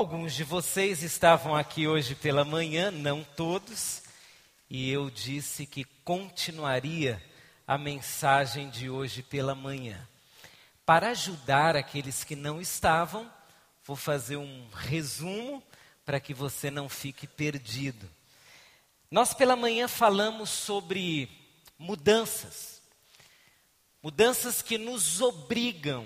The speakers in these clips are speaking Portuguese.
Alguns de vocês estavam aqui hoje pela manhã, não todos, e eu disse que continuaria a mensagem de hoje pela manhã. Para ajudar aqueles que não estavam, vou fazer um resumo para que você não fique perdido. Nós pela manhã falamos sobre mudanças. Mudanças que nos obrigam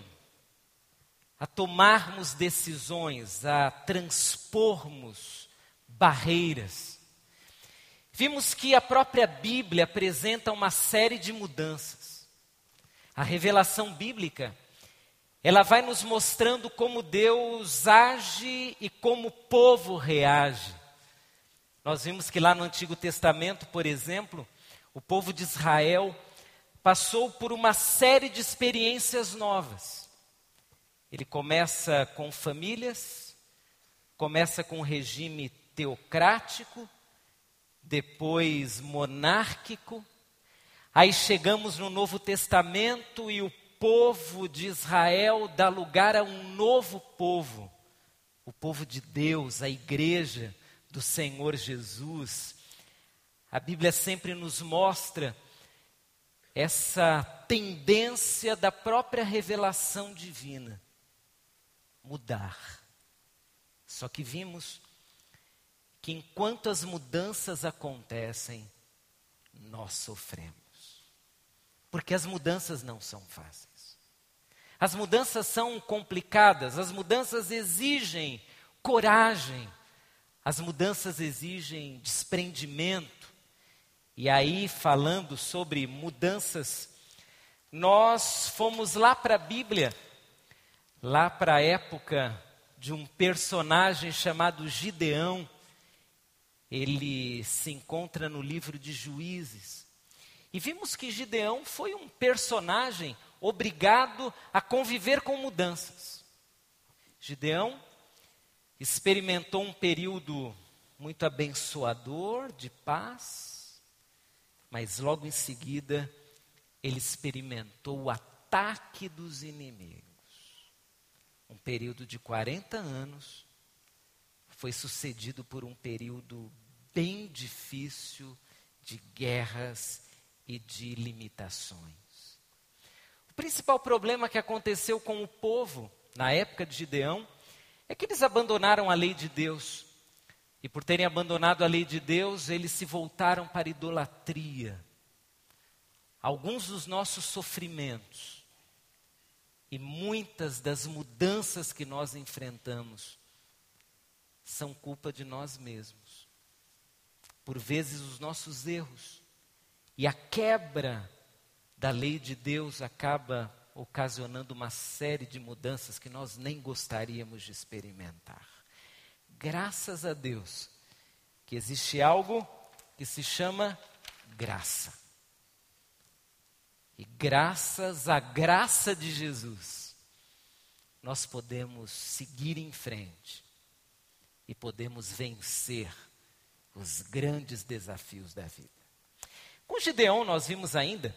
a tomarmos decisões, a transpormos barreiras. Vimos que a própria Bíblia apresenta uma série de mudanças. A revelação bíblica, ela vai nos mostrando como Deus age e como o povo reage. Nós vimos que lá no Antigo Testamento, por exemplo, o povo de Israel passou por uma série de experiências novas. Ele começa com famílias, começa com um regime teocrático, depois monárquico. Aí chegamos no Novo Testamento e o povo de Israel dá lugar a um novo povo. O povo de Deus, a igreja do Senhor Jesus. A Bíblia sempre nos mostra essa tendência da própria revelação divina. Mudar. Só que vimos que enquanto as mudanças acontecem, nós sofremos. Porque as mudanças não são fáceis. As mudanças são complicadas, as mudanças exigem coragem, as mudanças exigem desprendimento. E aí, falando sobre mudanças, nós fomos lá para a Bíblia, lá para a época de um personagem chamado Gideão. Ele se encontra no livro de Juízes. E vimos que Gideão foi um personagem obrigado a conviver com mudanças. Gideão experimentou um período muito abençoador, de paz, mas logo em seguida ele experimentou o ataque dos inimigos. Um período de 40 anos foi sucedido por um período bem difícil de guerras e de limitações. O principal problema que aconteceu com o povo na época de Gideão é que eles abandonaram a lei de Deus. E por terem abandonado a lei de Deus, eles se voltaram para a idolatria. Alguns dos nossos sofrimentos e muitas das mudanças que nós enfrentamos são culpa de nós mesmos. Por vezes os nossos erros e a quebra da lei de Deus acaba ocasionando uma série de mudanças que nós nem gostaríamos de experimentar. Graças a Deus que existe algo que se chama graça. E graças à graça de Jesus, nós podemos seguir em frente e podemos vencer os grandes desafios da vida. Com Gideão nós vimos ainda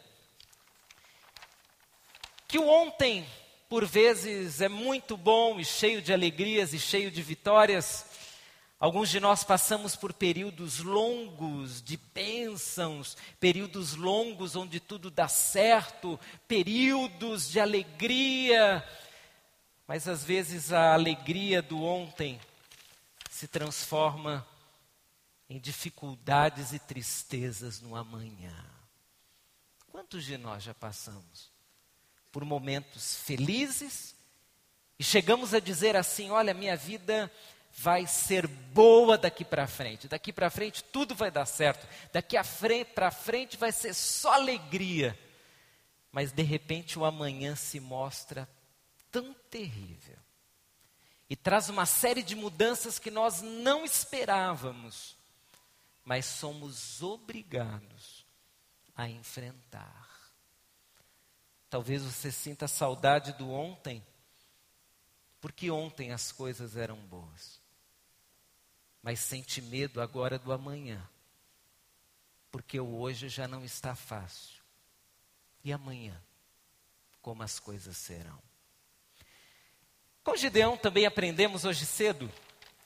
que o ontem, por vezes, é muito bom e cheio de alegrias e cheio de vitórias. Alguns de nós passamos por períodos longos de bênçãos, períodos longos onde tudo dá certo, períodos de alegria. Mas às vezes a alegria do ontem se transforma em dificuldades e tristezas no amanhã. Quantos de nós já passamos por momentos felizes e chegamos a dizer assim: olha, minha vida vai ser boa daqui para frente tudo vai dar certo, daqui para frente vai ser só alegria. Mas de repente o amanhã se mostra tão terrível e traz uma série de mudanças que nós não esperávamos, mas somos obrigados a enfrentar. Talvez você sinta saudade do ontem, porque ontem as coisas eram boas. Mas sente medo agora do amanhã, porque o hoje já não está fácil. E amanhã, como as coisas serão? Com Gideão também aprendemos hoje cedo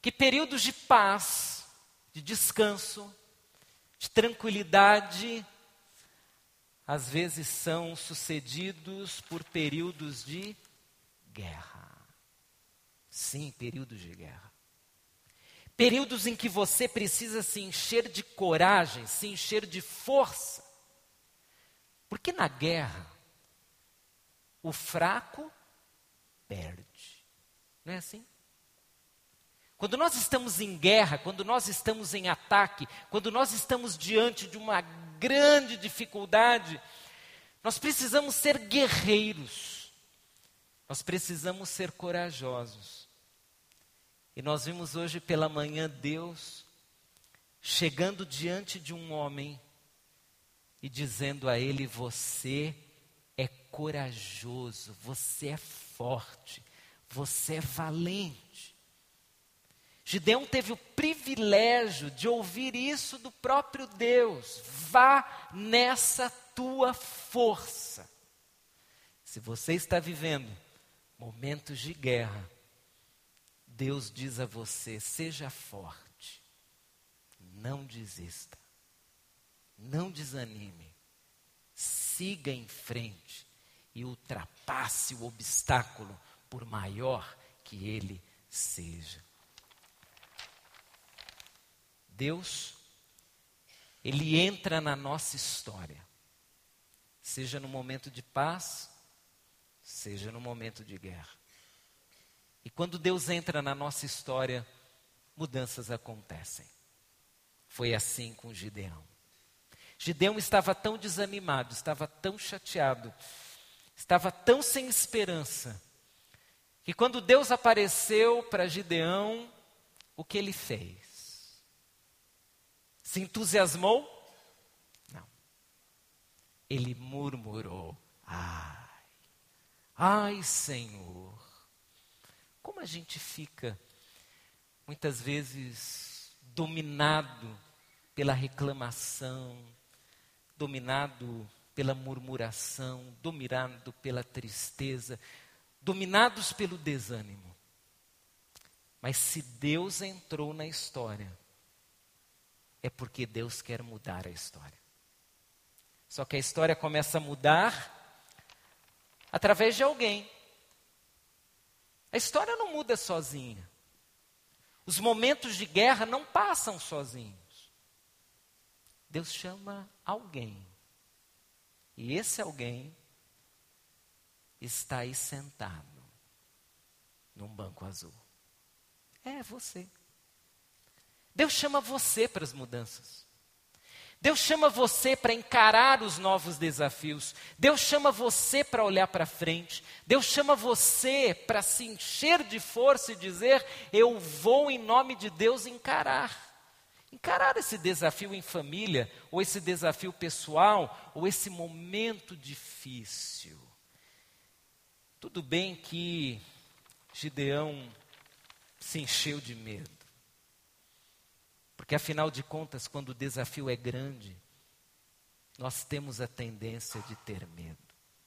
que períodos de paz, de descanso, de tranquilidade, às vezes são sucedidos por períodos de guerra. Sim, períodos de guerra. Períodos em que você precisa se encher de coragem, se encher de força. Porque na guerra, o fraco perde. Não é assim? Quando nós estamos em guerra, quando nós estamos em ataque, quando nós estamos diante de uma grande dificuldade, nós precisamos ser guerreiros. Nós precisamos ser corajosos. E nós vimos hoje pela manhã Deus chegando diante de um homem e dizendo a ele: você é corajoso, você é forte, você é valente. Gideão teve o privilégio de ouvir isso do próprio Deus. Vá nessa tua força. Se você está vivendo momentos de guerra, Deus diz a você: seja forte, não desista, não desanime, siga em frente e ultrapasse o obstáculo, por maior que ele seja. Deus, Ele entra na nossa história, seja no momento de paz, seja no momento de guerra. E quando Deus entra na nossa história, mudanças acontecem. Foi assim com Gideão. Gideão estava tão desanimado, estava tão chateado, estava tão sem esperança, que quando Deus apareceu para Gideão, o que ele fez? Se entusiasmou? Não. Ele murmurou: ai Senhor. Como a gente fica, muitas vezes, dominado pela reclamação, dominado pela murmuração, dominado pela tristeza, dominados pelo desânimo. Mas se Deus entrou na história, é porque Deus quer mudar a história. Só que a história começa a mudar através de alguém. A história não muda sozinha. Os momentos de guerra não passam sozinhos. Deus chama alguém. E esse alguém está aí sentado num banco azul. É você. Deus chama você para as mudanças. Deus chama você para encarar os novos desafios. Deus chama você para olhar para frente. Deus chama você para se encher de força e dizer: eu vou em nome de Deus encarar. Encarar esse desafio em família, ou esse desafio pessoal, ou esse momento difícil. Tudo bem que Gideão se encheu de medo. Porque afinal de contas, quando o desafio é grande, nós temos a tendência de ter medo.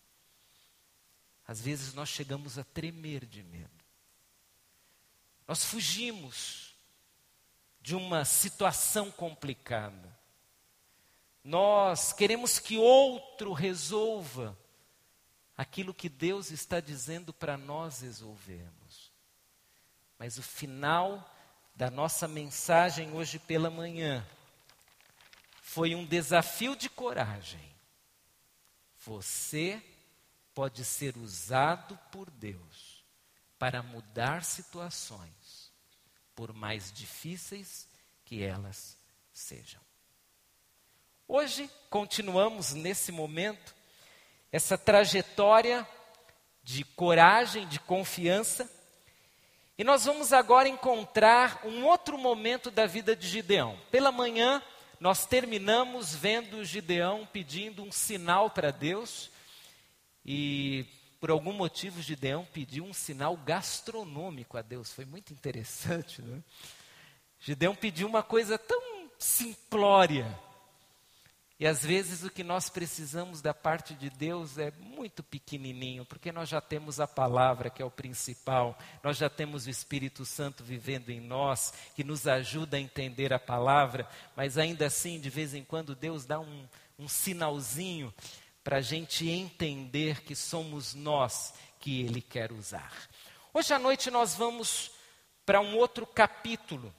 Às vezes nós chegamos a tremer de medo. Nós fugimos de uma situação complicada. Nós queremos que outro resolva aquilo que Deus está dizendo para nós resolvermos. Mas o final da nossa mensagem hoje pela manhã foi um desafio de coragem. Você pode ser usado por Deus para mudar situações, por mais difíceis que elas sejam. Hoje continuamos nesse momento, essa trajetória de coragem, de confiança. E nós vamos agora encontrar um outro momento da vida de Gideão. Pela manhã, nós terminamos vendo Gideão pedindo um sinal para Deus. E, por algum motivo, Gideão pediu um sinal gastronômico a Deus. Foi muito interessante, né? Gideão pediu uma coisa tão simplória. E às vezes o que nós precisamos da parte de Deus é muito pequenininho, porque nós já temos a palavra, que é o principal, nós já temos o Espírito Santo vivendo em nós, que nos ajuda a entender a palavra, mas ainda assim, de vez em quando, Deus dá um sinalzinho para a gente entender que somos nós que Ele quer usar. Hoje à noite nós vamos para um outro capítulo.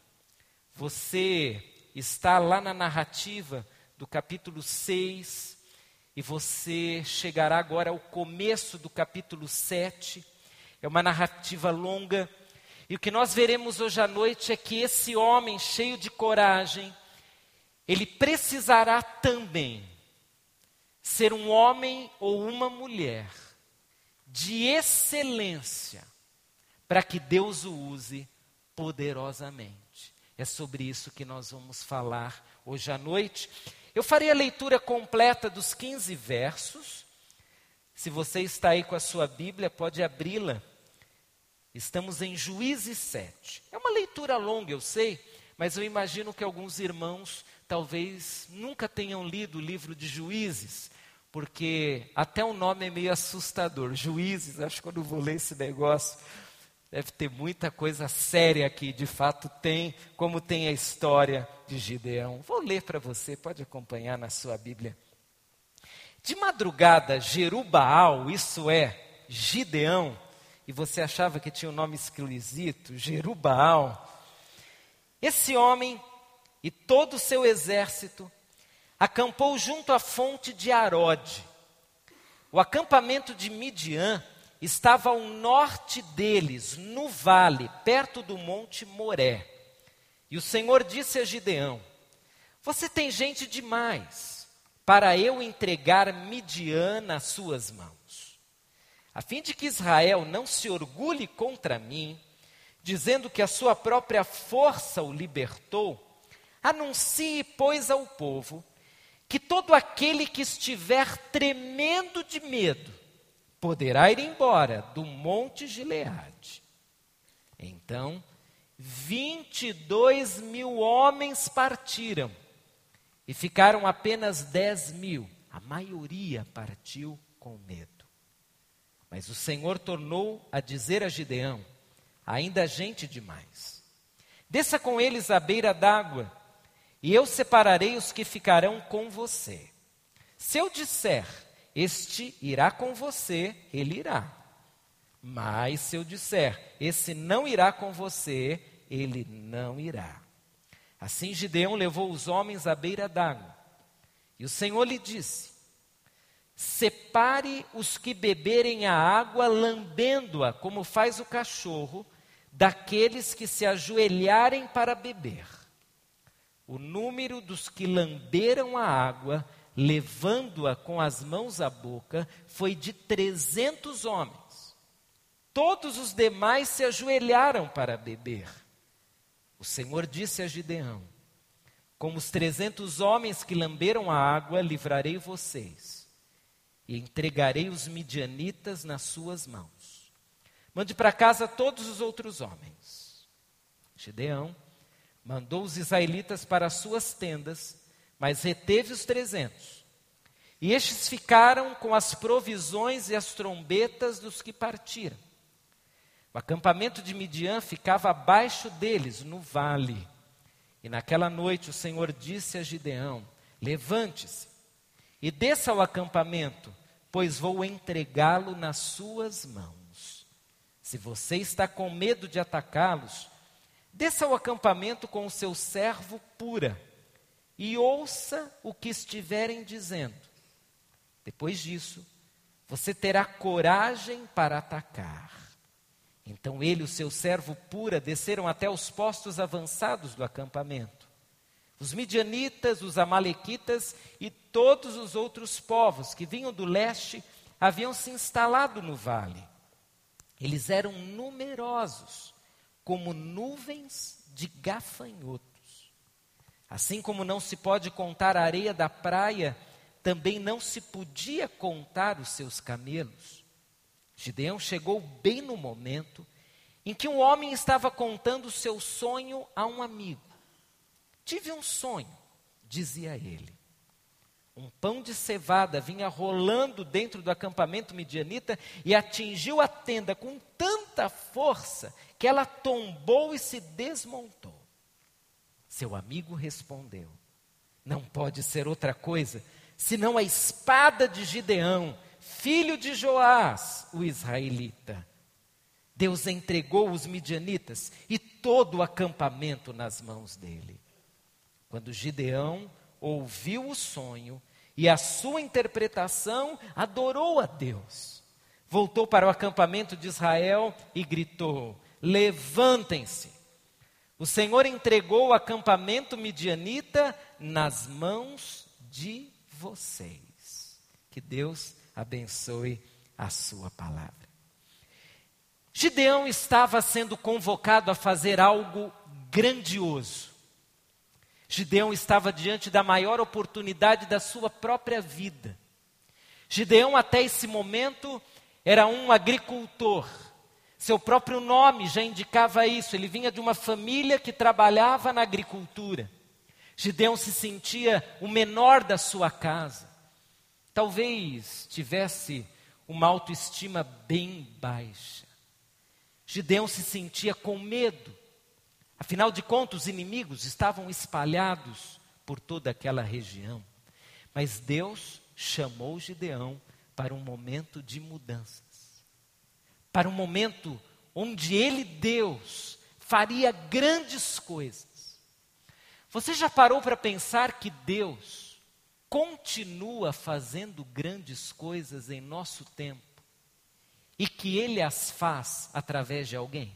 Você está lá na narrativa do capítulo 6, e você chegará agora ao começo do capítulo 7. É uma narrativa longa, e o que nós veremos hoje à noite é que esse homem cheio de coragem, ele precisará também ser um homem ou uma mulher de excelência, para que Deus o use poderosamente. É sobre isso que nós vamos falar hoje à noite. Eu farei a leitura completa dos 15 versos. Se você está aí com a sua Bíblia, pode abri-la. Estamos em Juízes 7. É uma leitura longa, eu sei, mas eu imagino que alguns irmãos talvez nunca tenham lido o livro de Juízes, porque até o nome é meio assustador. Juízes, acho que quando eu vou ler esse negócio, deve ter muita coisa séria aqui. De fato tem, como tem a história de Gideão. Vou ler para você, pode acompanhar na sua Bíblia. De madrugada, Jerubaal, isso é, Gideão, e você achava que tinha um nome esquisito, Jerubaal. Esse homem e todo o seu exército acampou junto à fonte de Arode. O acampamento de Midian estava ao norte deles, no vale, perto do monte Moré. E o Senhor disse a Gideão: você tem gente demais para eu entregar Midian nas suas mãos. A fim de que Israel não se orgulhe contra mim, dizendo que a sua própria força o libertou, anuncie, pois, ao povo que todo aquele que estiver tremendo de medo poderá ir embora do monte Gileade. Então, 22.000 homens partiram e ficaram apenas 10.000. A maioria partiu com medo. Mas o Senhor tornou a dizer a Gideão: ainda há gente demais. Desça com eles à beira d'água, e eu separarei os que ficarão com você. Se eu disser: este irá com você, ele irá. Mas se eu disser: esse não irá com você, ele não irá. Assim Gideão levou os homens à beira d'água. E o Senhor lhe disse: separe os que beberem a água lambendo-a, como faz o cachorro, daqueles que se ajoelharem para beber. O número dos que lamberam a água, levando-a com as mãos à boca, foi de 300 homens. Todos os demais se ajoelharam para beber. O Senhor disse a Gideão: como os 300 homens que lamberam a água, livrarei vocês, e entregarei os midianitas nas suas mãos. Mande para casa todos os outros homens. Gideão mandou os israelitas para as suas tendas, mas reteve os 300. E estes ficaram com as provisões e as trombetas dos que partiram. O acampamento de Midian ficava abaixo deles, no vale. E naquela noite o Senhor disse a Gideão: levante-se e desça ao acampamento, pois vou entregá-lo nas suas mãos. Se você está com medo de atacá-los, desça ao acampamento com o seu servo Pura e ouça o que estiverem dizendo. Depois disso, você terá coragem para atacar. Então ele e o seu servo Pura desceram até os postos avançados do acampamento. Os midianitas, os amalequitas e todos os outros povos que vinham do leste haviam se instalado no vale. Eles eram numerosos, como nuvens de gafanhotos. Assim como não se pode contar a areia da praia, também não se podia contar os seus camelos. Gideão chegou bem no momento em que um homem estava contando o seu sonho a um amigo. Tive um sonho, dizia ele. Um pão de cevada vinha rolando dentro do acampamento midianita e atingiu a tenda com tanta força que ela tombou e se desmontou. Seu amigo respondeu: não pode ser outra coisa senão a espada de Gideão, filho de Joás, o israelita. Deus entregou os midianitas e todo o acampamento nas mãos dele. Quando Gideão ouviu o sonho e a sua interpretação, adorou a Deus. Voltou para o acampamento de Israel e gritou: levantem-se! O Senhor entregou o acampamento midianita nas mãos de vocês. Que Deus abençoe a sua palavra. Gideão estava sendo convocado a fazer algo grandioso. Gideão estava diante da maior oportunidade da sua própria vida. Gideão, até esse momento, era um agricultor. Seu próprio nome já indicava isso. Ele vinha de uma família que trabalhava na agricultura. Gideão se sentia o menor da sua casa. Talvez tivesse uma autoestima bem baixa. Gideão se sentia com medo. Afinal de contas, os inimigos estavam espalhados por toda aquela região. Mas Deus chamou Gideão para um momento de mudanças. Para um momento onde ele, Deus, faria grandes coisas. Você já parou para pensar que Deus continua fazendo grandes coisas em nosso tempo e que Ele as faz através de alguém?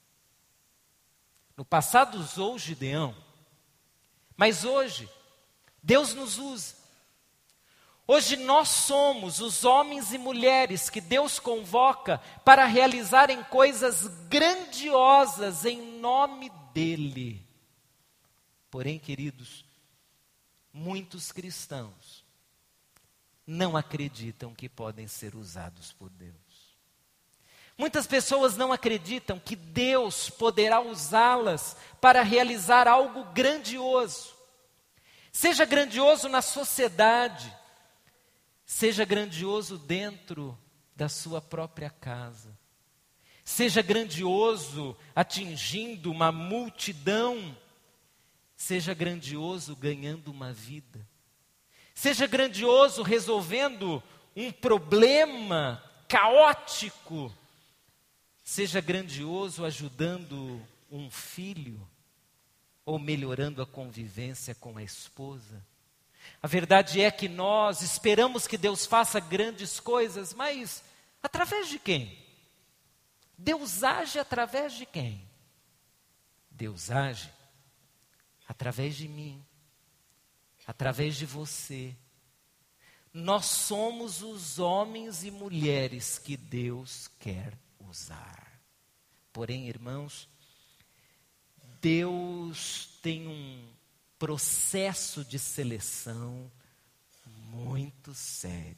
No passado usou Gideão, mas hoje Deus nos usa. Hoje nós somos os homens e mulheres que Deus convoca para realizarem coisas grandiosas em nome dEle. Porém, queridos, muitos cristãos não acreditam que podem ser usados por Deus. Muitas pessoas não acreditam que Deus poderá usá-las para realizar algo grandioso. Seja grandioso na sociedade, seja grandioso dentro da sua própria casa. Seja grandioso atingindo uma multidão. Seja grandioso ganhando uma vida. Seja grandioso resolvendo um problema caótico. Seja grandioso ajudando um filho ou melhorando a convivência com a esposa. A verdade é que nós esperamos que Deus faça grandes coisas, mas através de quem? Deus age através de quem? Deus age através de mim, através de você. Nós somos os homens e mulheres que Deus quer usar. Porém, irmãos, Deus tem um processo de seleção muito sério.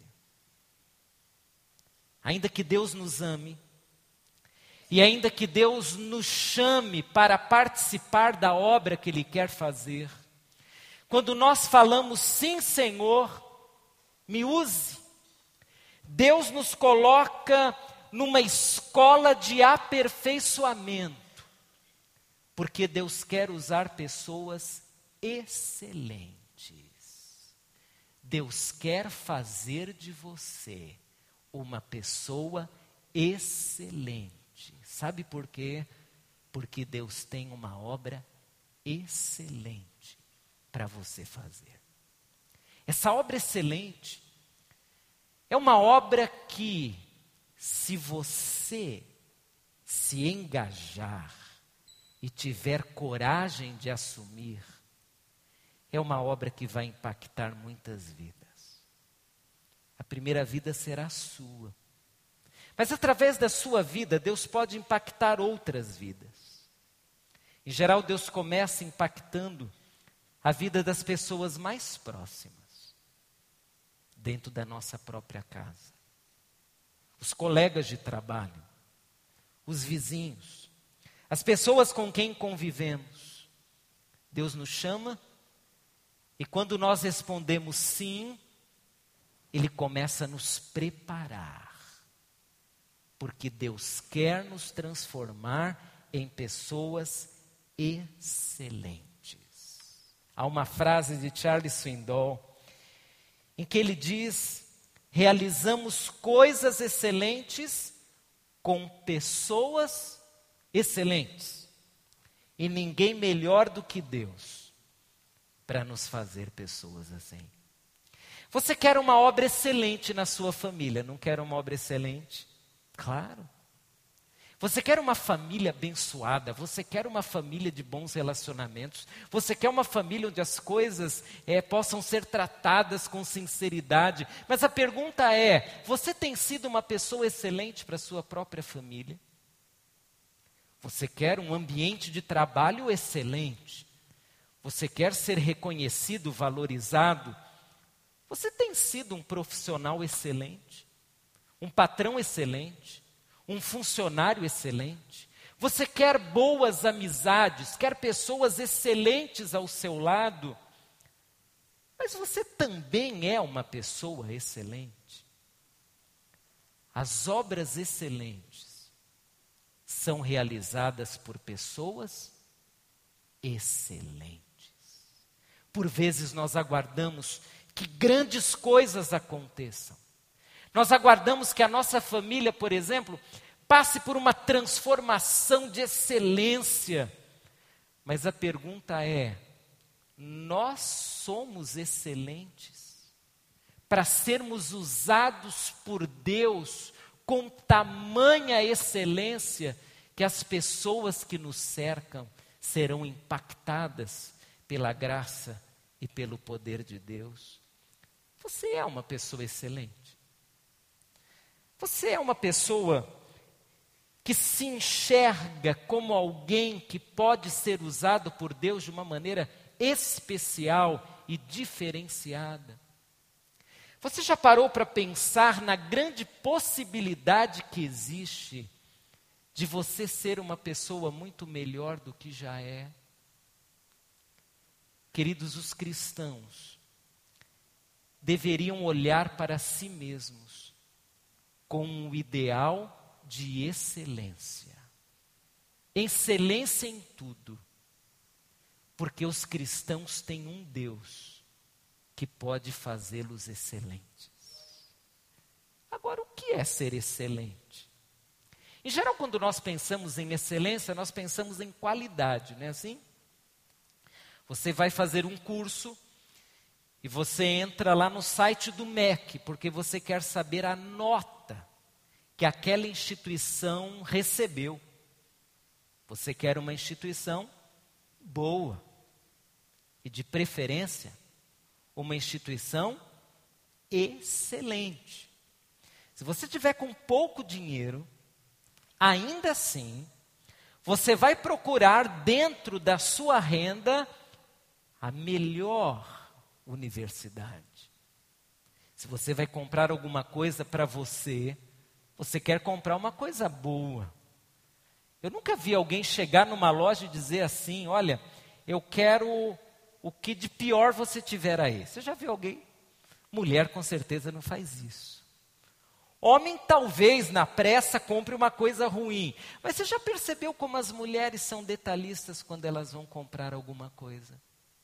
Ainda que Deus nos ame, e ainda que Deus nos chame para participar da obra que Ele quer fazer, quando nós falamos, sim, Senhor, me use, Deus nos coloca numa escola de aperfeiçoamento, porque Deus quer usar pessoas excelentes. Deus quer fazer de você uma pessoa excelente. Sabe por quê? Porque Deus tem uma obra excelente para você fazer. Essa obra excelente é uma obra que, se você se engajar e tiver coragem de assumir, é uma obra que vai impactar muitas vidas. A primeira vida será sua. Mas através da sua vida, Deus pode impactar outras vidas. Em geral, Deus começa impactando a vida das pessoas mais próximas, dentro da nossa própria casa. Os colegas de trabalho, os vizinhos, as pessoas com quem convivemos. Deus nos chama e quando nós respondemos sim, Ele começa a nos preparar, porque Deus quer nos transformar em pessoas excelentes. Há uma frase de Charles Swindoll, em que ele diz: realizamos coisas excelentes com pessoas excelentes. E ninguém melhor do que Deus para nos fazer pessoas assim. Você quer uma obra excelente na sua família, não quer uma obra excelente? Claro. Você quer uma família abençoada, você quer uma família de bons relacionamentos, você quer uma família onde as coisas possam ser tratadas com sinceridade. Mas a pergunta é, você tem sido uma pessoa excelente para a sua própria família? Você quer um ambiente de trabalho excelente? Você quer ser reconhecido, valorizado? Você tem sido um profissional excelente? Um patrão excelente? Um funcionário excelente? Você quer boas amizades, quer pessoas excelentes ao seu lado, mas você também é uma pessoa excelente. As obras excelentes são realizadas por pessoas excelentes. Por vezes nós aguardamos que grandes coisas aconteçam. Nós aguardamos que a nossa família, por exemplo, passe por uma transformação de excelência. Mas a pergunta é, nós somos excelentes para sermos usados por Deus com tamanha excelência que as pessoas que nos cercam serão impactadas pela graça e pelo poder de Deus? Você é uma pessoa excelente. Você é uma pessoa que se enxerga como alguém que pode ser usado por Deus de uma maneira especial e diferenciada. Você já parou para pensar na grande possibilidade que existe de você ser uma pessoa muito melhor do que já é? Queridos, os cristãos deveriam olhar para si mesmos com um ideal de excelência. Excelência em tudo. Porque os cristãos têm um Deus que pode fazê-los excelentes. Agora, o que é ser excelente? Em geral, quando nós pensamos em excelência, nós pensamos em qualidade, não é assim? Você vai fazer um curso e você entra lá no site do MEC, porque você quer saber a nota que aquela instituição recebeu. Você quer uma instituição boa. E de preferência, uma instituição excelente. Se você tiver com pouco dinheiro, ainda assim, você vai procurar dentro da sua renda a melhor universidade. Se você vai comprar alguma coisa para você quer comprar uma coisa boa. Eu nunca vi alguém chegar numa loja e dizer assim, olha, eu quero o que de pior você tiver aí. Você já viu alguém? Mulher com certeza não faz isso. Homem talvez na pressa compre uma coisa ruim. Mas você já percebeu como as mulheres são detalhistas quando elas vão comprar alguma coisa?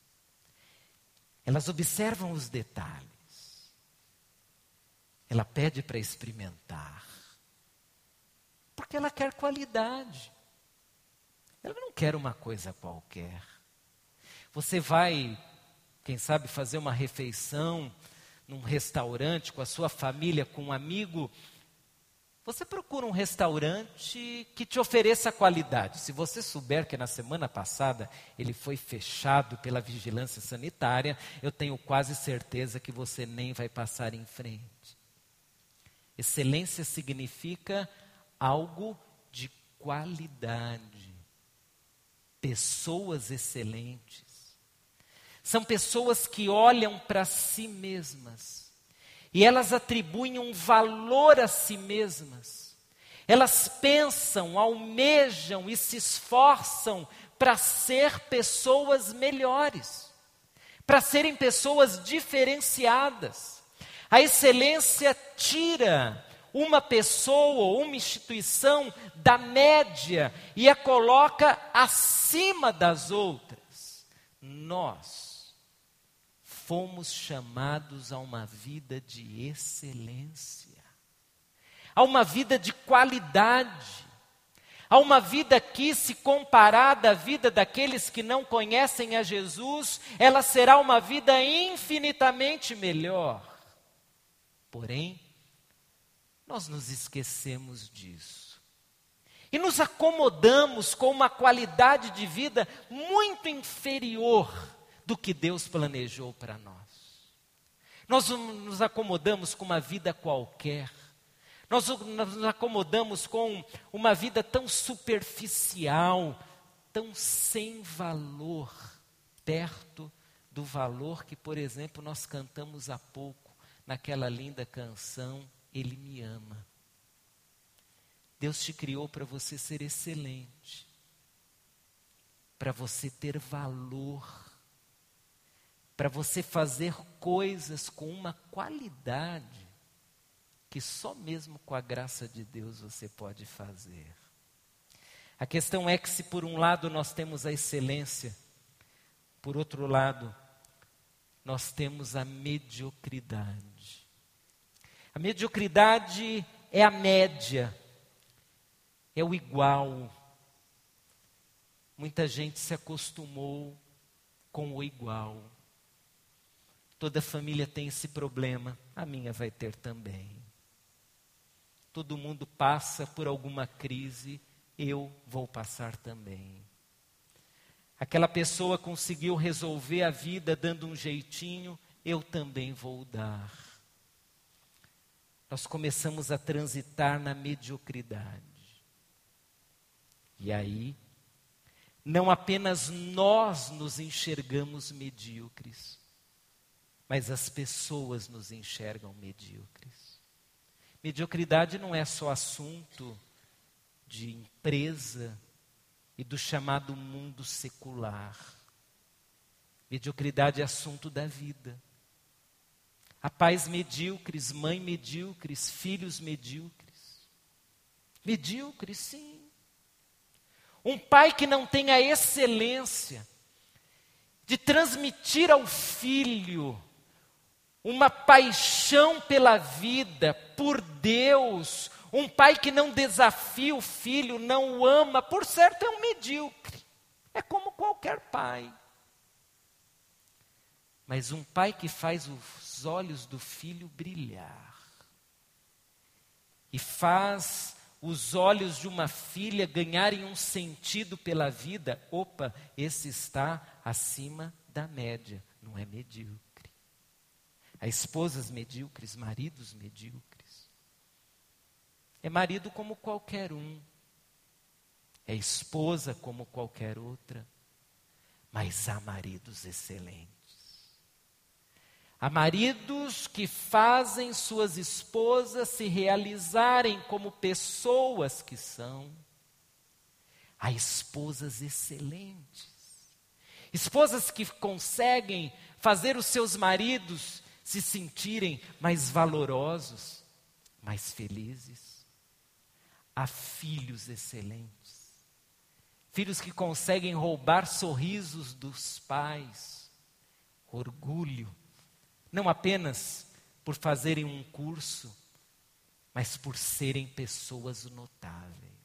Elas observam os detalhes. Ela pede para experimentar. Porque ela quer qualidade. Ela não quer uma coisa qualquer. Você vai, quem sabe, fazer uma refeição num restaurante com a sua família, com um amigo. Você procura um restaurante que te ofereça qualidade. Se você souber que na semana passada ele foi fechado pela vigilância sanitária, eu tenho quase certeza que você nem vai passar em frente. Excelência significa algo de qualidade. Pessoas excelentes. São pessoas que olham para si mesmas. E elas atribuem um valor a si mesmas. Elas pensam, almejam e se esforçam para ser pessoas melhores. Para serem pessoas diferenciadas. A excelência tira uma pessoa ou uma instituição da média e a coloca acima das outras. Nós fomos chamados a uma vida de excelência, a uma vida de qualidade, a uma vida que, se comparada à vida daqueles que não conhecem a Jesus, ela será uma vida infinitamente melhor. Porém, nós nos esquecemos disso. E nos acomodamos com uma qualidade de vida muito inferior do que Deus planejou para nós. Nós nos acomodamos com uma vida qualquer. Nós nos acomodamos com uma vida tão superficial, tão sem valor, perto do valor que, por exemplo, nós cantamos há pouco naquela linda canção, Ele me ama. Deus te criou para você ser excelente, para você ter valor, para você fazer coisas com uma qualidade que só mesmo com a graça de Deus você pode fazer. A questão é que, se por um lado nós temos a excelência, por outro lado nós temos a mediocridade. A mediocridade é a média, é o igual. Muita gente se acostumou com o igual. Toda família tem esse problema, a minha vai ter também. Todo mundo passa por alguma crise, eu vou passar também. Aquela pessoa conseguiu resolver a vida dando um jeitinho, eu também vou dar. Nós começamos a transitar na mediocridade. E aí, não apenas nós nos enxergamos medíocres, mas as pessoas nos enxergam medíocres. Mediocridade não é só assunto de empresa e do chamado mundo secular. Mediocridade é assunto da vida. Há pais medíocres, mães medíocres, filhos medíocres. Medíocres, sim. Um pai que não tem a excelência de transmitir ao filho uma paixão pela vida, por Deus. Um pai que não desafia o filho, não o ama, por certo é um medíocre. É como qualquer pai. Mas um pai que faz os olhos do filho brilhar e faz os olhos de uma filha ganharem um sentido pela vida, opa, esse está acima da média, não é medíocre. Há esposas medíocres, maridos medíocres. É marido como qualquer um. É esposa como qualquer outra. Mas há maridos excelentes. Há maridos que fazem suas esposas se realizarem como pessoas que são. Há esposas excelentes. Esposas que conseguem fazer os seus maridos se sentirem mais valorosos, mais felizes. Há filhos excelentes. Filhos que conseguem roubar sorrisos dos pais. Orgulho. Não apenas por fazerem um curso, mas por serem pessoas notáveis.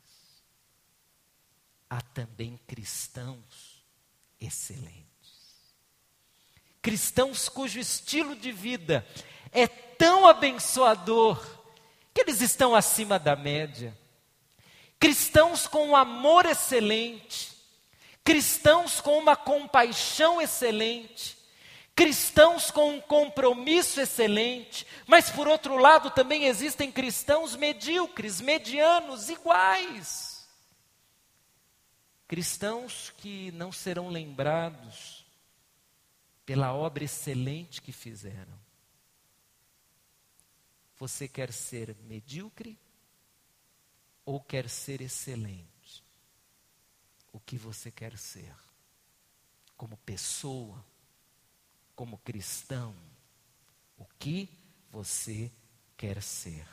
Há também cristãos excelentes. Cristãos cujo estilo de vida é tão abençoador que eles estão acima da média. Cristãos com um amor excelente. Cristãos com uma compaixão excelente. Cristãos com um compromisso excelente. Mas por outro lado também existem cristãos medíocres, medianos, iguais. Cristãos que não serão lembrados pela obra excelente que fizeram. Você quer ser medíocre ou quer ser excelente? O que você quer ser? Como pessoa, como cristão, o que você quer ser.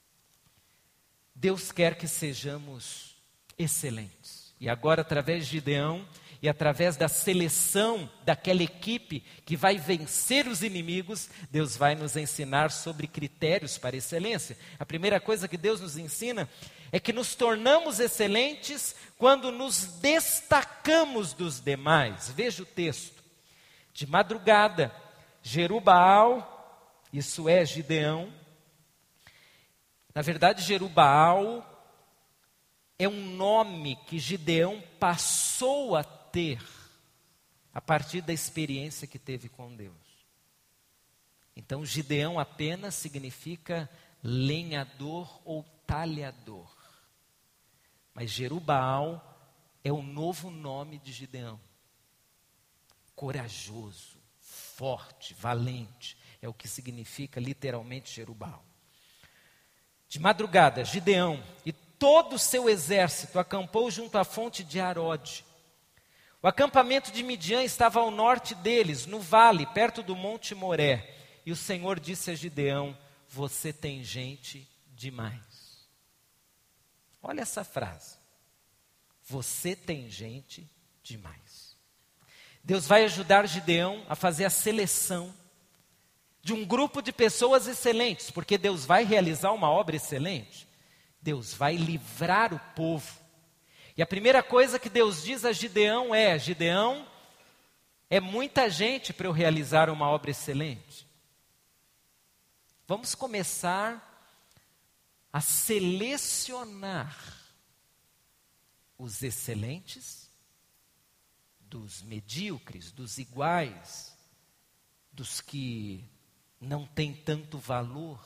Deus quer que sejamos excelentes. E agora, através de Gideão e através da seleção daquela equipe que vai vencer os inimigos, Deus vai nos ensinar sobre critérios para excelência. A primeira coisa que Deus nos ensina é que nos tornamos excelentes quando nos destacamos dos demais. Veja o texto. De madrugada, Jerubbaal, isso é Gideão. Na verdade, Jerubbaal é um nome que Gideão passou a ter a partir da experiência que teve com Deus. Então, Gideão apenas significa lenhador ou talhador. Mas Jerubbaal é o novo nome de Gideão. Corajoso, forte, valente, é o que significa literalmente Jerubbaal. De madrugada, Gideão e todo o seu exército acampou junto à fonte de Arode. O acampamento de Midian estava ao norte deles, no vale, perto do monte Moré. E o Senhor disse a Gideão: você tem gente demais. Olha essa frase. Você tem gente demais. Deus vai ajudar Gideão a fazer a seleção de um grupo de pessoas excelentes, porque Deus vai realizar uma obra excelente. Deus vai livrar o povo. E a primeira coisa que Deus diz a Gideão é: Gideão, é muita gente para eu realizar uma obra excelente. Vamos começar a selecionar os excelentes dos medíocres, dos iguais, dos que não têm tanto valor.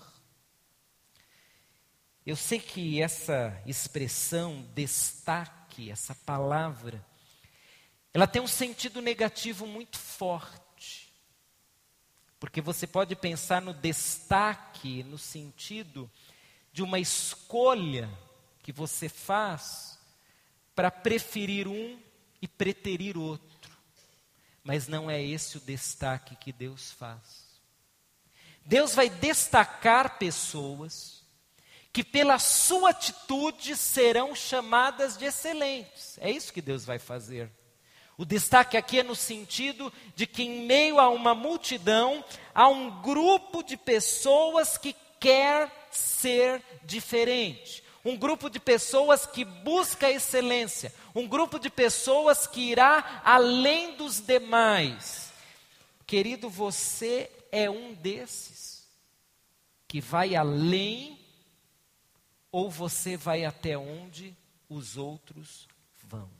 Eu sei que essa expressão destaque, essa palavra, ela tem um sentido negativo muito forte. Porque você pode pensar no destaque no sentido de uma escolha que você faz para preferir um e preterir outro. Mas não é esse o destaque que Deus faz. Deus vai destacar pessoas que pela sua atitude serão chamadas de excelentes. É isso que Deus vai fazer. O destaque aqui é no sentido de que em meio a uma multidão, há um grupo de pessoas que quer ser diferente. Um grupo de pessoas que busca a excelência. Um grupo de pessoas que irá além dos demais. Querido, você é um desses que vai além, ou você vai até onde os outros vão.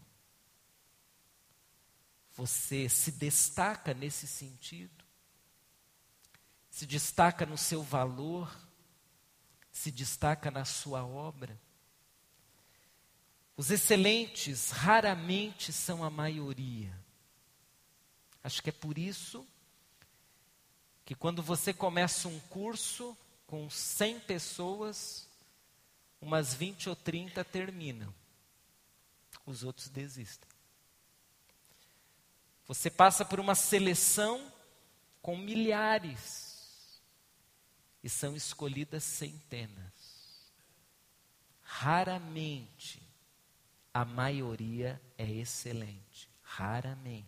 Você se destaca nesse sentido, se destaca no seu valor, se destaca na sua obra. Os excelentes raramente são a maioria. Acho que é por isso que quando você começa um curso com 100 pessoas, umas 20 ou 30 terminam. Os outros desistem. Você passa por uma seleção com milhares e são escolhidas centenas. Raramente a maioria é excelente. Raramente.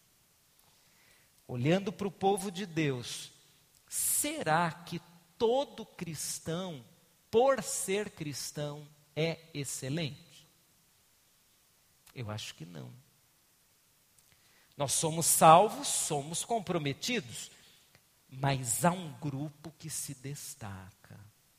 Olhando para o povo de Deus, será que todo cristão, por ser cristão, é excelente? Eu acho que não. Nós somos salvos, somos comprometidos, mas há um grupo que se destaca.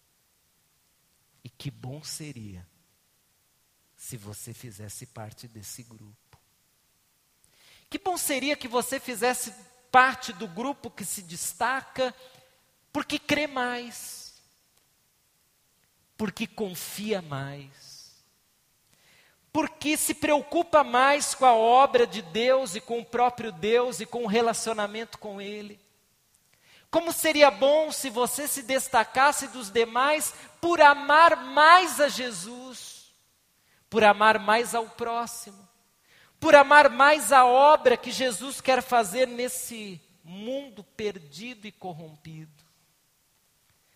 E que bom seria se você fizesse parte desse grupo. Que bom seria que você fizesse parte do grupo que se destaca porque crê mais, porque confia mais, porque se preocupa mais com a obra de Deus e com o próprio Deus e com o relacionamento com Ele. Como seria bom se você se destacasse dos demais por amar mais a Jesus, por amar mais ao próximo, por amar mais a obra que Jesus quer fazer nesse mundo perdido e corrompido.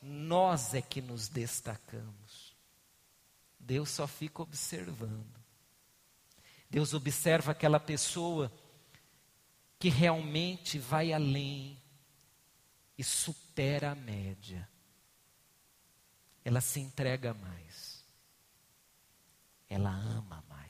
nós é que nos destacamos. Deus só fica observando. Deus observa aquela pessoa que realmente vai além e supera a média. Ela se entrega mais. Ela ama mais.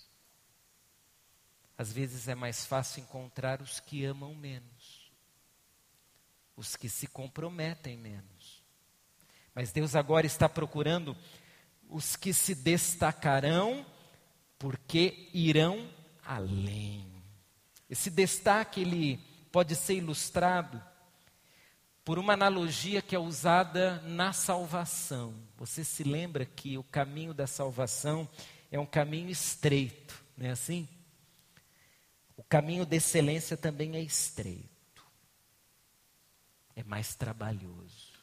Às vezes é mais fácil encontrar os que amam menos, os que se comprometem menos. Mas Deus agora está procurando os que se destacarão, porque irão além. Esse destaque, ele pode ser ilustrado por uma analogia que é usada na salvação. Você se lembra que o caminho da salvação é um caminho estreito, não é assim? O caminho da excelência também é estreito. É mais trabalhoso.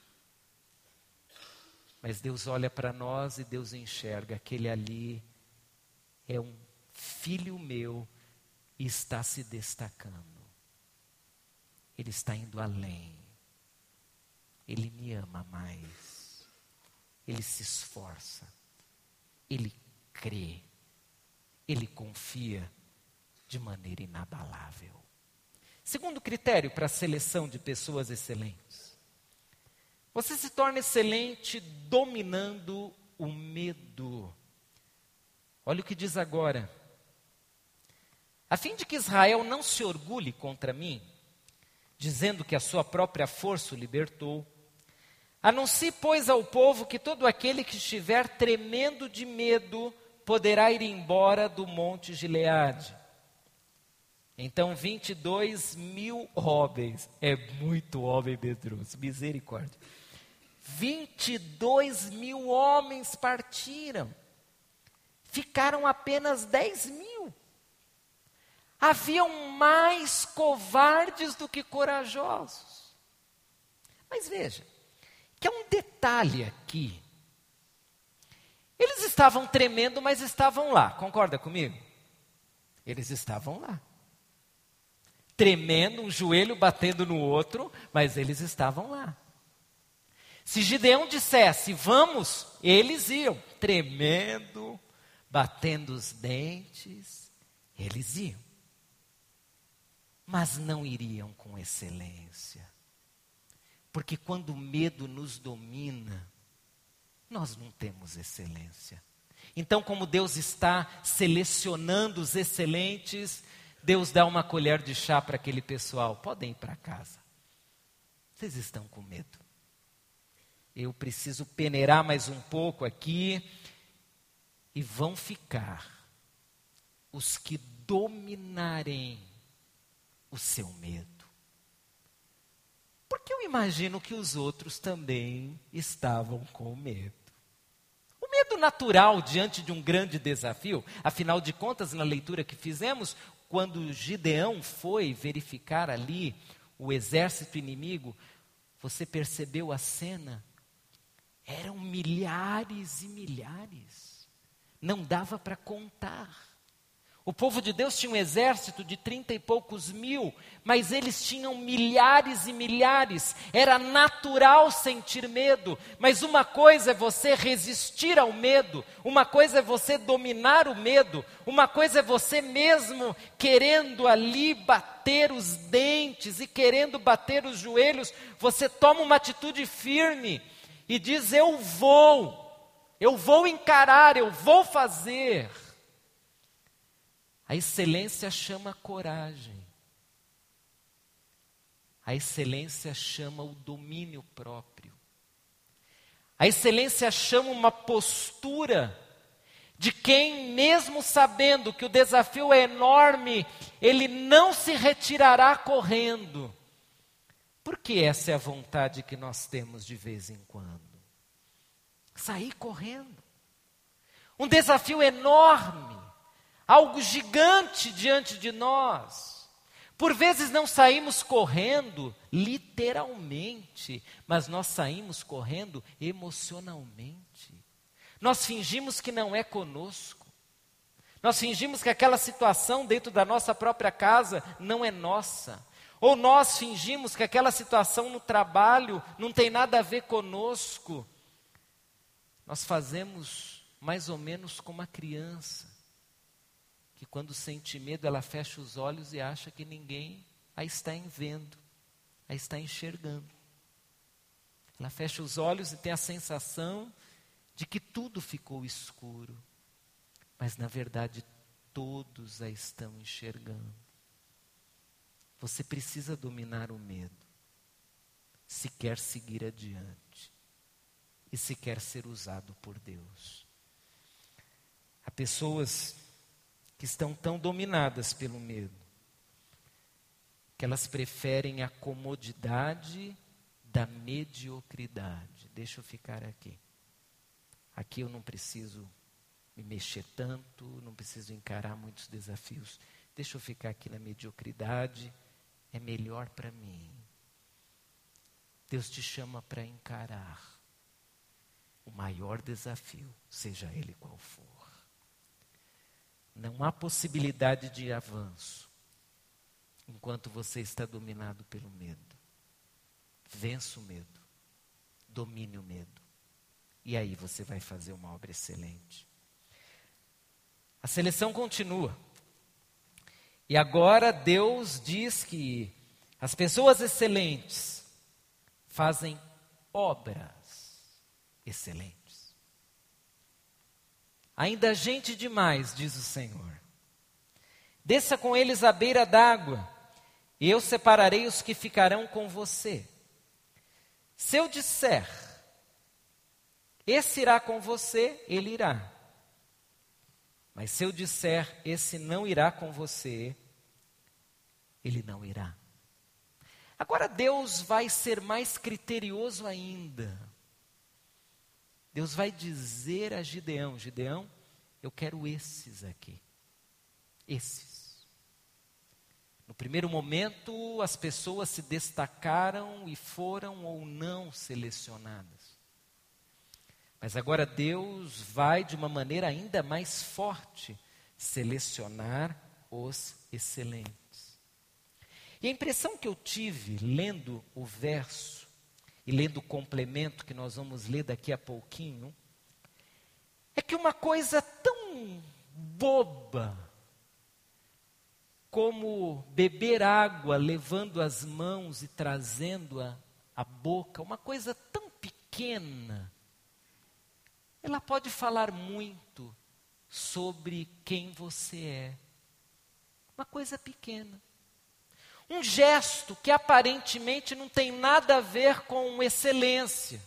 Mas Deus olha para nós e Deus enxerga aquele ali é um filho meu e está se destacando. Ele está indo além. Ele me ama mais. Ele se esforça. Ele crê. Ele confia de maneira inabalável. Segundo critério para a seleção de pessoas excelentes. Você se torna excelente dominando o medo. Olha o que diz agora. A fim de que Israel não se orgulhe contra mim, dizendo que a sua própria força o libertou, anuncie, pois, ao povo que todo aquele que estiver tremendo de medo poderá ir embora do monte Gileade. Então 22.000 homens, é muito homem medroso, misericórdia. 22.000 homens partiram, ficaram apenas 10.000. Haviam mais covardes do que corajosos. Mas veja, que é um detalhe aqui. Eles estavam tremendo, mas estavam lá, concorda comigo? Eles estavam lá. Tremendo, um joelho batendo no outro, mas eles estavam lá. Se Gideão dissesse, vamos, eles iam, tremendo, batendo os dentes, eles iam. Mas não iriam com excelência. Porque quando o medo nos domina, nós não temos excelência. Então, como Deus está selecionando os excelentes, Deus dá uma colher de chá para aquele pessoal. Podem ir para casa. Vocês estão com medo. Eu preciso peneirar mais um pouco aqui. E vão ficar os que dominarem o seu medo. Porque eu imagino que os outros também estavam com medo. O medo natural diante de um grande desafio, afinal de contas, na leitura que fizemos, quando Gideão foi verificar ali o exército inimigo, você percebeu a cena? Eram milhares e milhares. Não dava para contar. O povo de Deus tinha um exército de 30 e poucos mil, mas eles tinham milhares e milhares. Era natural sentir medo, mas uma coisa é você resistir ao medo, uma coisa é você dominar o medo, uma coisa é você mesmo querendo ali bater os dentes e querendo bater os joelhos, você toma uma atitude firme e diz, eu vou encarar, eu vou fazer. A excelência chama coragem. A excelência chama o domínio próprio. A excelência chama uma postura de quem, mesmo sabendo que o desafio é enorme, ele não se retirará correndo. Porque essa é a vontade que nós temos de vez em quando. Sair correndo. Um desafio enorme. Algo gigante diante de nós. Por vezes não saímos correndo literalmente, mas nós saímos correndo emocionalmente. Nós fingimos que não é conosco. Nós fingimos que aquela situação dentro da nossa própria casa não é nossa. Ou nós fingimos que aquela situação no trabalho não tem nada a ver conosco. Nós fazemos mais ou menos como a criança, que quando sente medo, ela fecha os olhos e acha que ninguém a está vendo, a está enxergando. Ela fecha os olhos e tem a sensação de que tudo ficou escuro. Mas, na verdade, todos a estão enxergando. Você precisa dominar o medo, se quer seguir adiante e se quer ser usado por Deus. Há pessoas que estão tão dominadas pelo medo, que elas preferem a comodidade da mediocridade. Deixa eu ficar aqui. Aqui eu não preciso me mexer tanto, não preciso encarar muitos desafios. Deixa eu ficar aqui na mediocridade, é melhor para mim. Deus te chama para encarar o maior desafio, seja ele qual for. Não há possibilidade de avanço enquanto você está dominado pelo medo. Vença o medo, domine o medo, e aí você vai fazer uma obra excelente. A seleção continua. E agora Deus diz que as pessoas excelentes fazem obras excelentes. Ainda há gente demais, diz o Senhor. Desça com eles à beira d'água, e eu separarei os que ficarão com você. Se eu disser, esse irá com você, ele irá. Mas se eu disser, esse não irá com você, ele não irá. Agora Deus vai ser mais criterioso ainda. Deus vai dizer a Gideão, Gideão, eu quero esses aqui. Esses. No primeiro momento, as pessoas se destacaram e foram ou não selecionadas. Mas agora Deus vai, de uma maneira ainda mais forte, selecionar os excelentes. E a impressão que eu tive, lendo o verso, e lendo o complemento que nós vamos ler daqui a pouquinho, é que uma coisa tão boba, como beber água, levando as mãos e trazendo-a à boca, uma coisa tão pequena, ela pode falar muito sobre quem você é. Uma coisa pequena. Um gesto que aparentemente não tem nada a ver com excelência.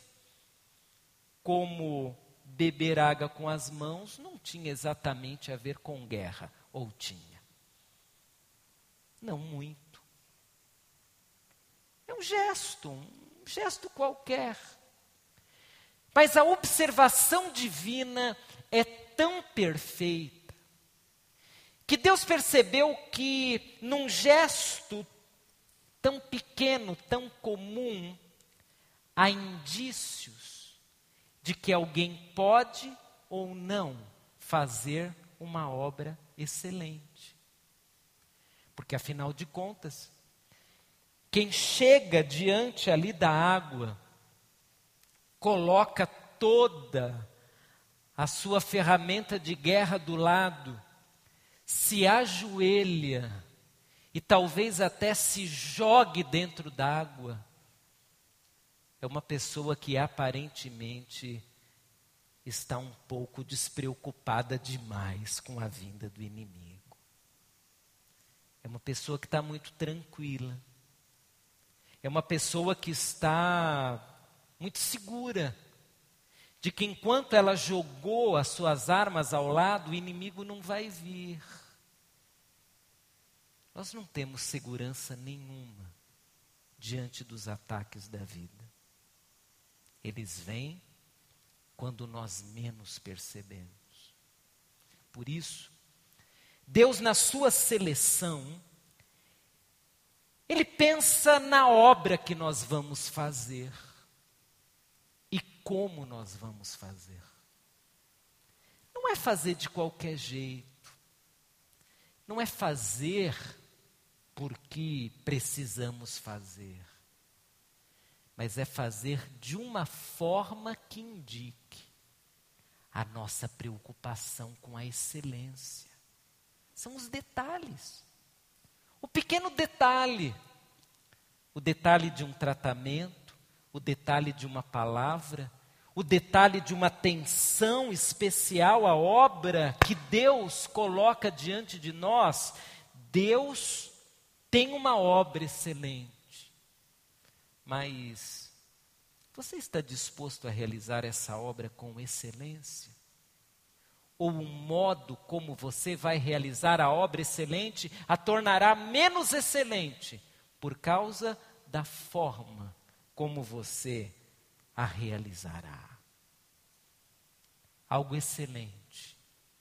Como beber água com as mãos não tinha exatamente a ver com guerra, ou tinha? Não muito. É um gesto qualquer. Mas a observação divina é tão perfeita, que Deus percebeu que num gesto tão pequeno, tão comum, há indícios de que alguém pode ou não fazer uma obra excelente. Porque afinal de contas, quem chega diante ali da água, coloca toda a sua ferramenta de guerra do lado, se ajoelha e talvez até se jogue dentro d'água, é uma pessoa que aparentemente está um pouco despreocupada demais com a vinda do inimigo. É uma pessoa que está muito tranquila. É uma pessoa que está muito segura de que enquanto ela jogou as suas armas ao lado, o inimigo não vai vir. Nós não temos segurança nenhuma diante dos ataques da vida. Eles vêm quando nós menos percebemos. Por isso, Deus, na sua seleção, Ele pensa na obra que nós vamos fazer. E como nós vamos fazer. Não é fazer de qualquer jeito. Não é fazer porque precisamos fazer, mas é fazer de uma forma que indique a nossa preocupação com a excelência. São os detalhes. O pequeno detalhe. O detalhe de um tratamento, o detalhe de uma palavra, o detalhe de uma atenção especial à obra que Deus coloca diante de nós. Deus tem uma obra excelente, mas você está disposto a realizar essa obra com excelência? Ou o modo como você vai realizar a obra excelente a tornará menos excelente por causa da forma como você a realizará? Algo excelente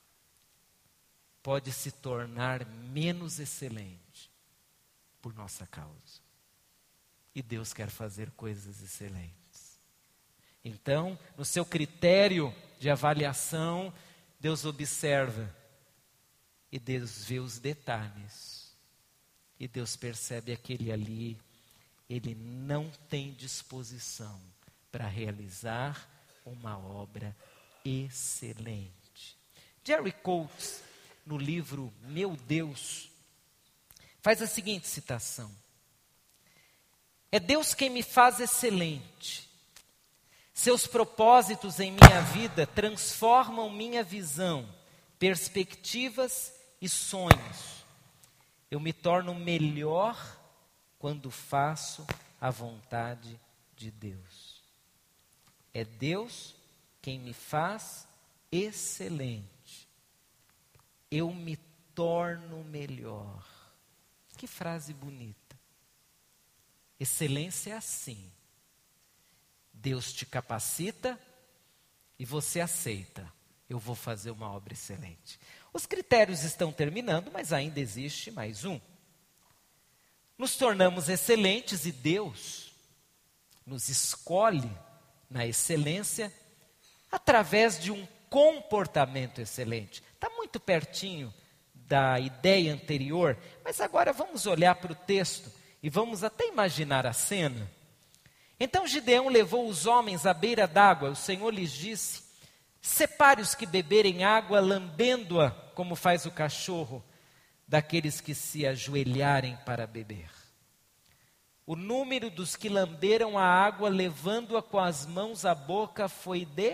pode se tornar menos excelente por nossa causa. E Deus quer fazer coisas excelentes. Então, no seu critério de avaliação, Deus observa e Deus vê os detalhes. E Deus percebe aquele ali, ele não tem disposição para realizar uma obra excelente. Jerry Coates, no livro Meu Deus, faz a seguinte citação: é Deus quem me faz excelente. Seus propósitos em minha vida transformam minha visão, perspectivas e sonhos. Eu me torno melhor quando faço a vontade de Deus. É Deus quem me faz excelente. Eu me torno melhor. Que frase bonita. Excelência é assim. Deus te capacita e você aceita. Eu vou fazer uma obra excelente. Os critérios estão terminando, mas ainda existe mais um. Nos tornamos excelentes e Deus nos escolhe na excelência através de um comportamento excelente. Está muito pertinho da ideia anterior, mas agora vamos olhar para o texto e vamos até imaginar a cena. Então Gideão levou os homens à beira d'água. O Senhor lhes disse: separe os que beberem água, lambendo-a, como faz o cachorro, daqueles que se ajoelharem para beber. O número dos que lamberam a água, levando-a com as mãos à boca, foi de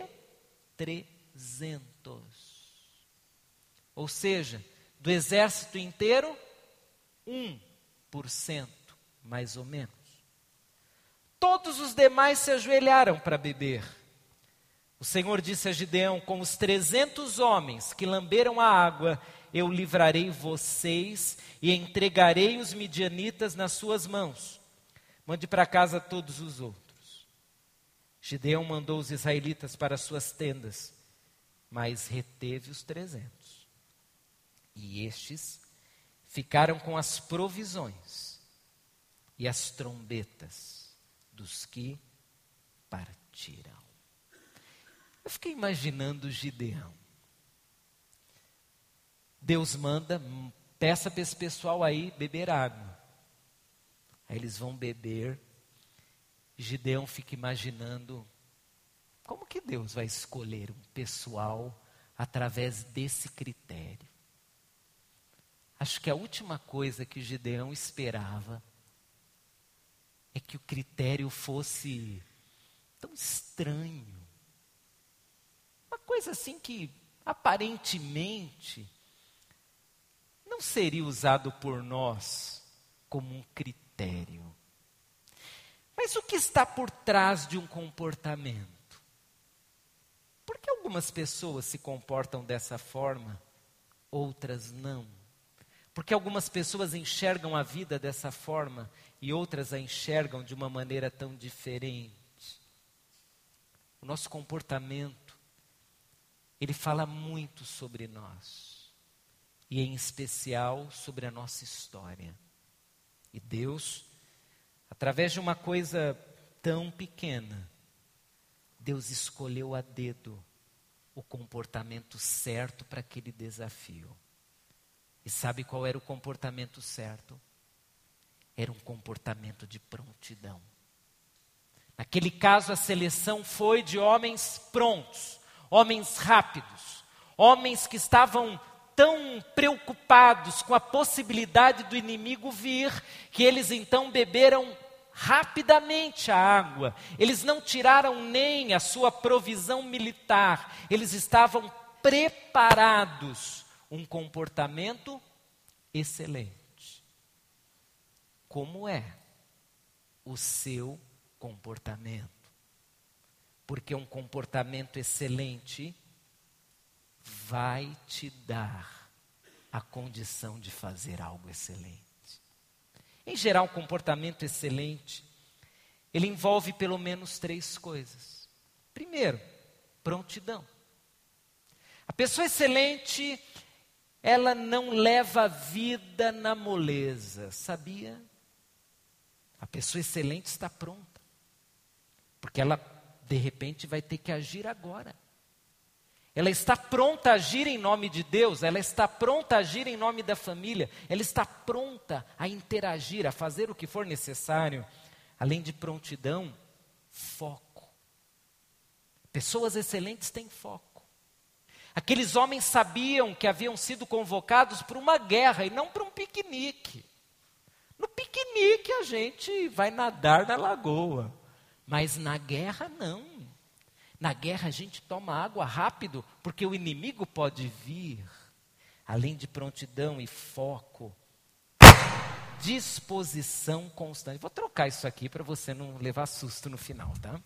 300. Ou seja, do exército inteiro, 1%, mais ou menos. Todos os demais se ajoelharam para beber. O Senhor disse a Gideão: com os 300 homens que lamberam a água, eu livrarei vocês e entregarei os midianitas nas suas mãos. Mande para casa todos os outros. Gideão mandou os israelitas para suas tendas, mas reteve os 300. E estes ficaram com as provisões e as trombetas dos que partiram. Eu fiquei imaginando Gideão. Deus manda, peça para esse pessoal aí beber água. Aí eles vão beber. Gideão fica imaginando como que Deus vai escolher um pessoal através desse critério. Acho que a última coisa que Gideão esperava é que o critério fosse tão estranho. Uma coisa assim que aparentemente não seria usado por nós como um critério. Mas o que está por trás de um comportamento? Por que algumas pessoas se comportam dessa forma, outras não? Porque algumas pessoas enxergam a vida dessa forma e outras a enxergam de uma maneira tão diferente. O nosso comportamento, ele fala muito sobre nós. E em especial sobre a nossa história. E Deus, através de uma coisa tão pequena, Deus escolheu a dedo o comportamento certo para aquele desafio. E sabe qual era o comportamento certo? era um comportamento de prontidão. Naquele caso, a seleção foi de homens prontos, homens rápidos, homens que estavam tão preocupados com a possibilidade do inimigo vir, que eles então beberam rapidamente a água. Eles não tiraram nem a sua provisão militar, eles estavam preparados, um comportamento excelente. Como é o seu comportamento? Porque um comportamento excelente vai te dar a condição de fazer algo excelente. Em geral, um comportamento excelente, ele envolve pelo menos 3 coisas. Primeiro, prontidão. A pessoa excelente, ela não leva a vida na moleza, sabia? A pessoa excelente está pronta, porque ela, de repente, vai ter que agir agora. Ela está pronta a agir em nome de Deus, ela está pronta a agir em nome da família, ela está pronta a interagir, a fazer o que for necessário. Além de prontidão, foco. Pessoas excelentes têm foco. Aqueles homens sabiam que haviam sido convocados para uma guerra e não para um piquenique. No piquenique a gente vai nadar na lagoa, mas na guerra não. Na guerra a gente toma água rápido, porque o inimigo pode vir. Além de prontidão e foco, disposição constante. Vou trocar isso aqui para você não levar susto no final, tá?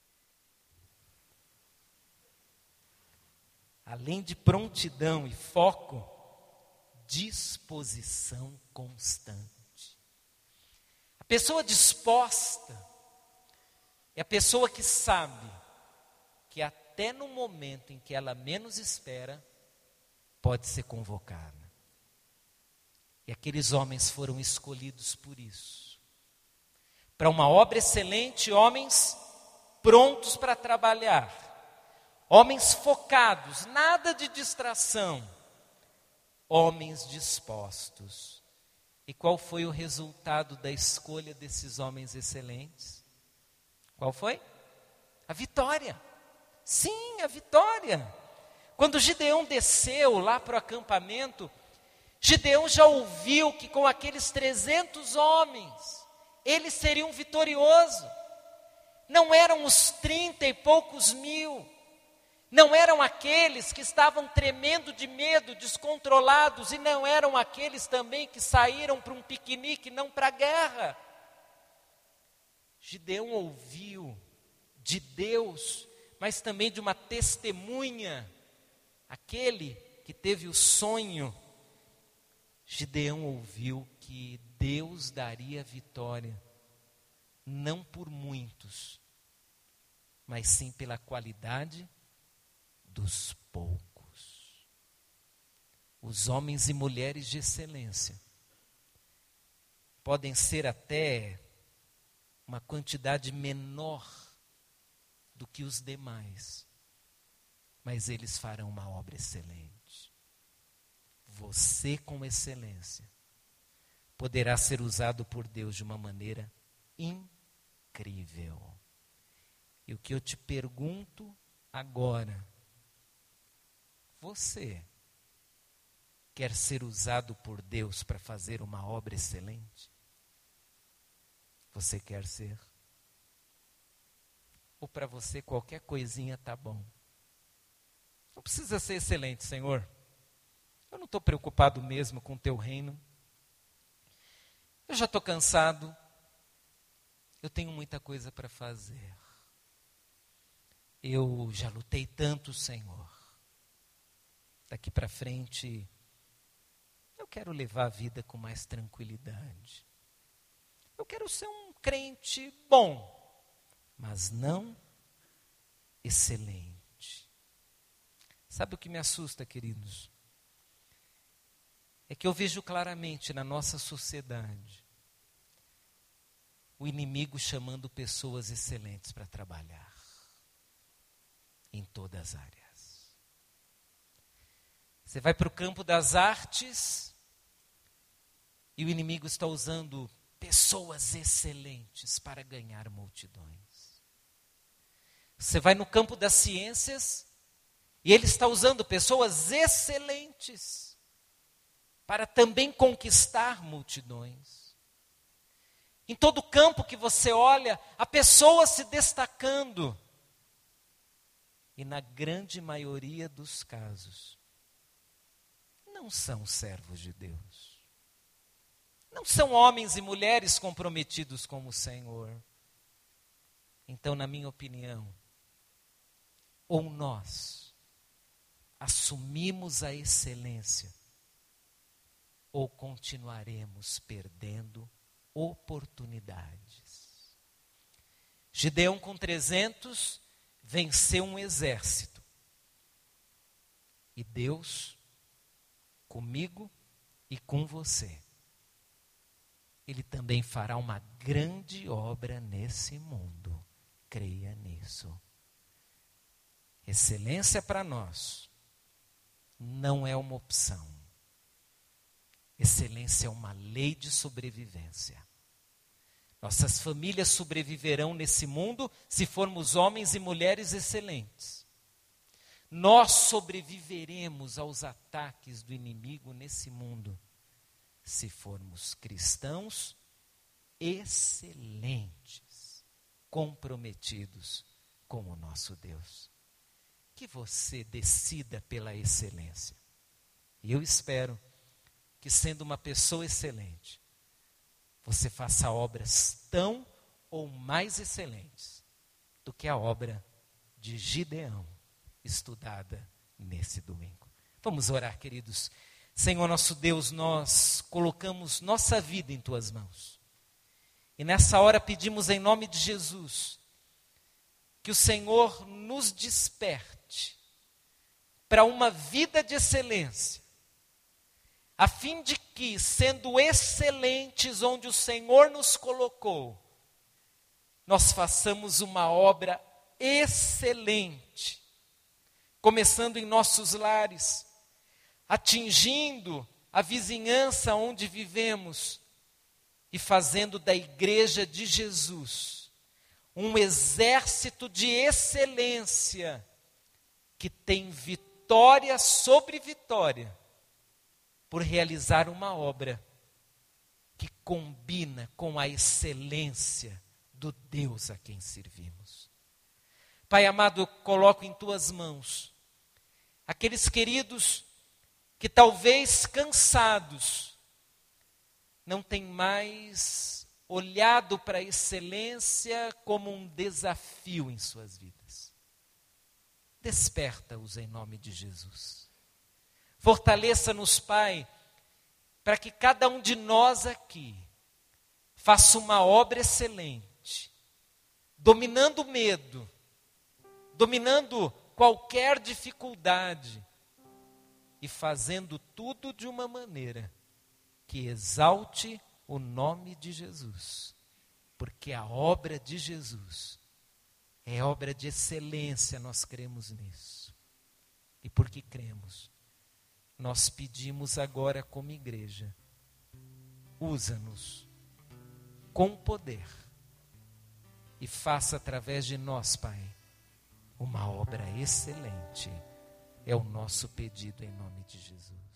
Além de prontidão e foco, disposição constante. A pessoa disposta é a pessoa que sabe que até no momento em que ela menos espera, pode ser convocada. E aqueles homens foram escolhidos por isso. Para uma obra excelente, homens prontos para trabalhar. Homens focados, nada de distração. Homens dispostos. E qual foi o resultado da escolha desses homens excelentes? Qual foi? A vitória. Sim, a vitória. Quando Gideão desceu lá para o acampamento, Gideão já ouviu que com aqueles 300 homens, eles seriam vitoriosos. Não eram os 30 e poucos mil, não eram aqueles que estavam tremendo de medo, descontrolados, e não eram aqueles também que saíram para um piquenique, não para a guerra. Gideão ouviu de Deus, mas também de uma testemunha, aquele que teve o sonho. Gideão ouviu que Deus daria vitória, não por muitos, mas sim pela qualidade dos poucos. Os homens e mulheres de excelência podem ser até uma quantidade menor do que os demais, mas eles farão uma obra excelente. Você, com excelência, poderá ser usado por Deus de uma maneira incrível. E o que eu te pergunto agora, você quer ser usado por Deus para fazer uma obra excelente? Você quer ser? Ou para você qualquer coisinha tá bom? Não precisa ser excelente, Senhor. Eu não estou preocupado mesmo com o teu reino. Eu já estou cansado. Eu tenho muita coisa para fazer. Eu já lutei tanto, Senhor. Daqui para frente, eu quero levar a vida com mais tranquilidade. Eu quero ser um crente bom, mas não excelente. Sabe o que me assusta, queridos? É que eu vejo claramente na nossa sociedade o inimigo chamando pessoas excelentes para trabalhar em todas as áreas. Você vai para o campo das artes e o inimigo está usando pessoas excelentes para ganhar multidões. Você vai no campo das ciências e ele está usando pessoas excelentes para também conquistar multidões. Em todo campo que você olha, há pessoas se destacando. E na grande maioria dos casos, não são servos de Deus. Não são homens e mulheres comprometidos com o Senhor. Então, na minha opinião, ou nós assumimos a excelência, ou continuaremos perdendo oportunidades. Gideão, com 300, venceu um exército. E Deus, comigo e com você, Ele também fará uma grande obra nesse mundo. Creia nisso. Excelência para nós não é uma opção. Excelência é uma lei de sobrevivência. Nossas famílias sobreviverão nesse mundo se formos homens e mulheres excelentes. Nós sobreviveremos aos ataques do inimigo nesse mundo se formos cristãos excelentes, comprometidos com o nosso Deus. Que você decida pela excelência. E eu espero que, sendo uma pessoa excelente, você faça obras tão ou mais excelentes do que a obra de Gideão, estudada nesse domingo. Vamos orar, queridos. Senhor nosso Deus, nós colocamos nossa vida em Tuas mãos. E nessa hora pedimos em nome de Jesus, que o Senhor nos desperte para uma vida de excelência, a fim de que, sendo excelentes onde o Senhor nos colocou, nós façamos uma obra excelente, começando em nossos lares, atingindo a vizinhança onde vivemos e fazendo da igreja de Jesus um exército de excelência que tem vitória sobre vitória por realizar uma obra que combina com a excelência do Deus a quem servimos. Pai amado, eu coloco em Tuas mãos aqueles queridos que talvez cansados não têm mais olhado para a excelência como um desafio em suas vidas. Desperta-os em nome de Jesus. Fortaleça-nos, Pai, para que cada um de nós aqui faça uma obra excelente, dominando o medo, dominando qualquer dificuldade e fazendo tudo de uma maneira que exalte o nome de Jesus, porque a obra de Jesus é obra de excelência, nós cremos nisso. E porque cremos, nós pedimos agora como igreja, usa-nos com poder e faça através de nós, Pai, uma obra excelente. É o nosso pedido em nome de Jesus.